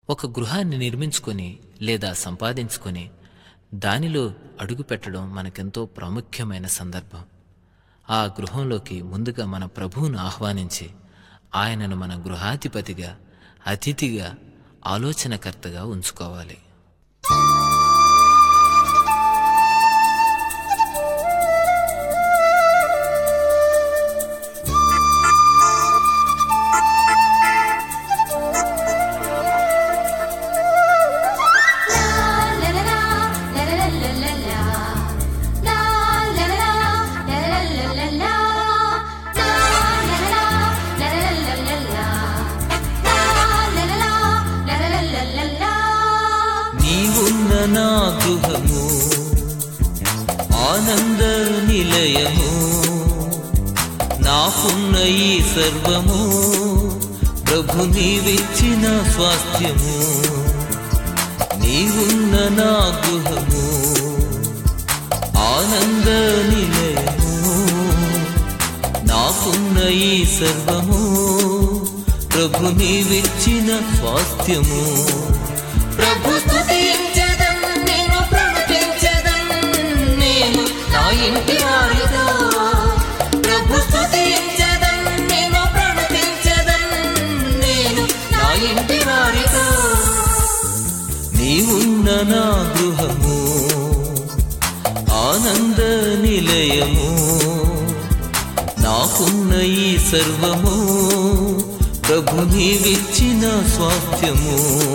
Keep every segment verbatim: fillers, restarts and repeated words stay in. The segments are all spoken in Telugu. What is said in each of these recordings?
ఒక గృహాన్ని నిర్మించుకొని లేదా సంపాదించుకొని దానిలో అడుగు పెట్టడం మనకెంతో ప్రాముఖ్యమైన సందర్భం. ఆ గృహంలోకి ముందుగా మన ప్రభువును ఆహ్వానించి ఆయనను మన గృహాధిపతిగా, అతిథిగా, ఆలోచనకర్తగా ఉంచుకోవాలి. నా గృహము ఆనంద నిలయము, నాకున్న ఈ సర్వము ప్రభు నీవిచ్చిన స్వాస్థ్యము. నీవున్న నా గృహము ఆనంద నిలయము, నాకున్న ఈ సర్వము ప్రభు నీవిచ్చిన స్వాస్థ్యము. ప్రభు స్తుతించెదం, నేను ప్రణుతించెదం, నేను నా ఇంటి వారితో. ప్రభు స్తుతించెదం, నేను ప్రణుతించెదం, నేను నా ఇంటి వారితో. నీవున్న నా గృహము ఆనంద నిలయము, నాకున్న ఈ సర్వము ప్రభు నీవిచ్చిన స్వాస్థ్యము.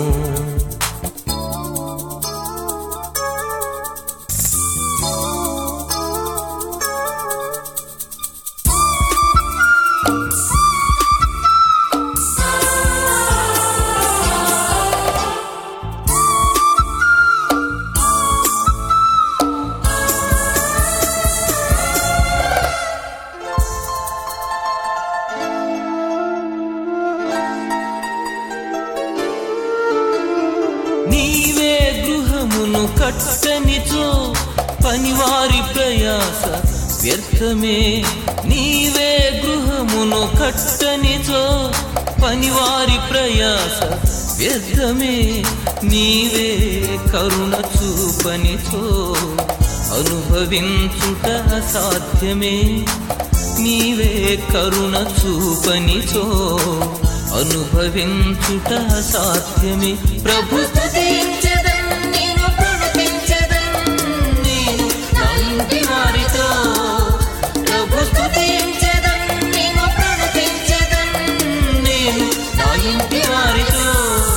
నీవే గృహమును కట్టనిచో పనివారి ప్రయాస వ్యర్థమే. నీవే గృహమును కట్టనిచో పనివారి ప్రయాస వ్యర్థమే. నీవే కరుణ చూపనిచో అనుభవించుట అసాధ్యమే. నీవే కరుణ చూపనిచో అనుభవించుట అసాధ్యమే. ప్రభు స్తుతించెదం, నేను ప్రణుతించెదం, నేను నా ఇంటి వారితో. ప్రభు స్తుతించెదం, నేను ప్రణుతించెదం, నేను నా ఇంటి వారితో.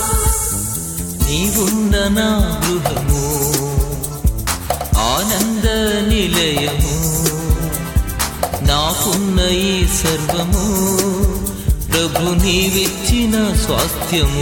నీవున్న నా గృహము ఆనంద నిలయము, నాకున్న ఈ సర్వము ప్రభు నీవిచ్చిన స్వాస్థ్యము.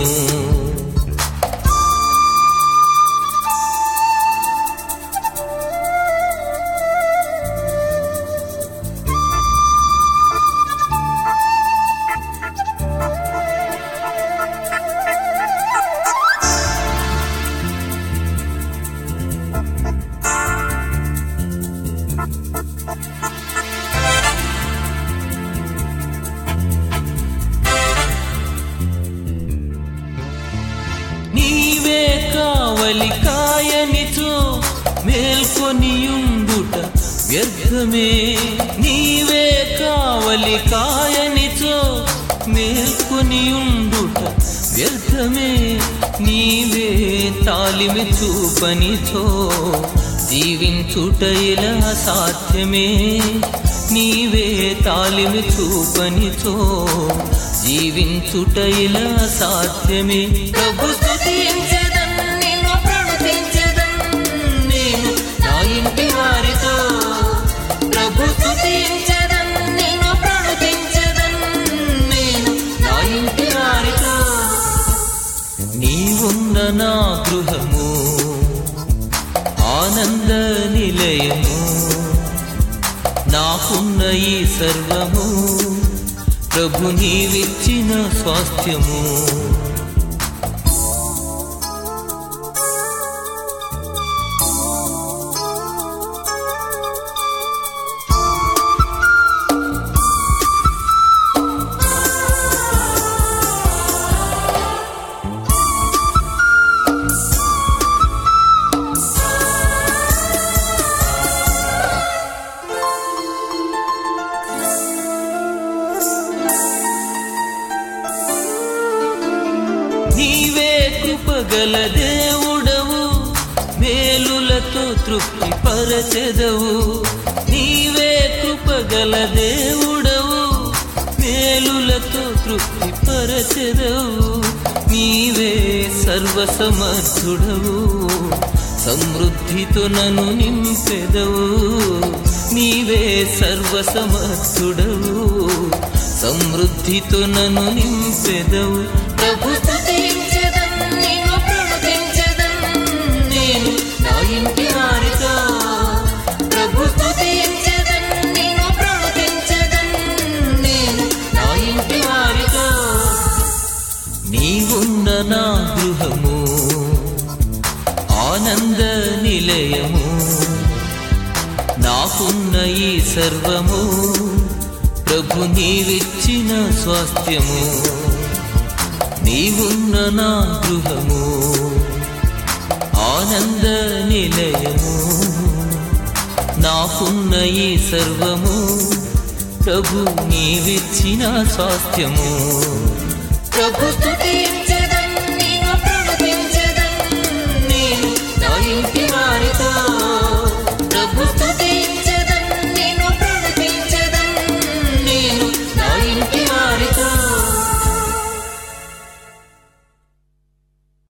నీవే కావలి కాయనిచో మేల్కొనియుండుట వ్యర్థమే. నీవే కావలి కాయనిచో మేల్కొనియుండుట వ్యర్థమే. నీవే తాలిమి చూపనిచో జీవించుట ఇలా అసాధ్యమే. నీవే తాలిమి చూపనిచో జీవించుట ఇలా అసాధ్యమే. ప్రభు స్తుతించెదం, నేను ప్రణుతించెదం, నేను నా ఇంటి వారితో. ప్రభు స్తుతించెదం, నేను ప్రణుతించెదం, నేను నా ఇంటి వారితో. నీవున్న నా గృహము ఆనంద నిలయము, నాకున్న ఈ సర్వము ప్రభు నీవిచ్చిన స్వాస్థ్యము. కృపగల దేవుడవు, మేలులతో తృప్తి పరచెదవు. నీవే కృపగల దేవుడవు, మేలులతో తృప్తి పరచెదవు. నీవే సర్వసమర్థుడవు, సమృద్ధితో నన్ను నింపెదవు. నీవే సర్వసమర్థుడవు, సమృద్ధితో నన్ను నింపెదవు. ప్రభు స్తుతించెదన్, నిన్ను ప్రణుతించెదన్, నేను నా ఇంటి వారితో. ప్రభు స్తుతించెదన్, నిన్ను ప్రణుతించెదన్, నేను నా ఇంటి వారితో. నీవున్న నా గృహము ఆనంద నిలయము, నాకున్న ఈ సర్వము ప్రభు నీవిచ్చిన స్వాస్థ్యము. నీవున్న నా గృహము ఆనంద నిలయము, నాకున్న ఈ సర్వము ప్రభు నీవిచ్చిన స్వాస్థ్యము. ప్రభు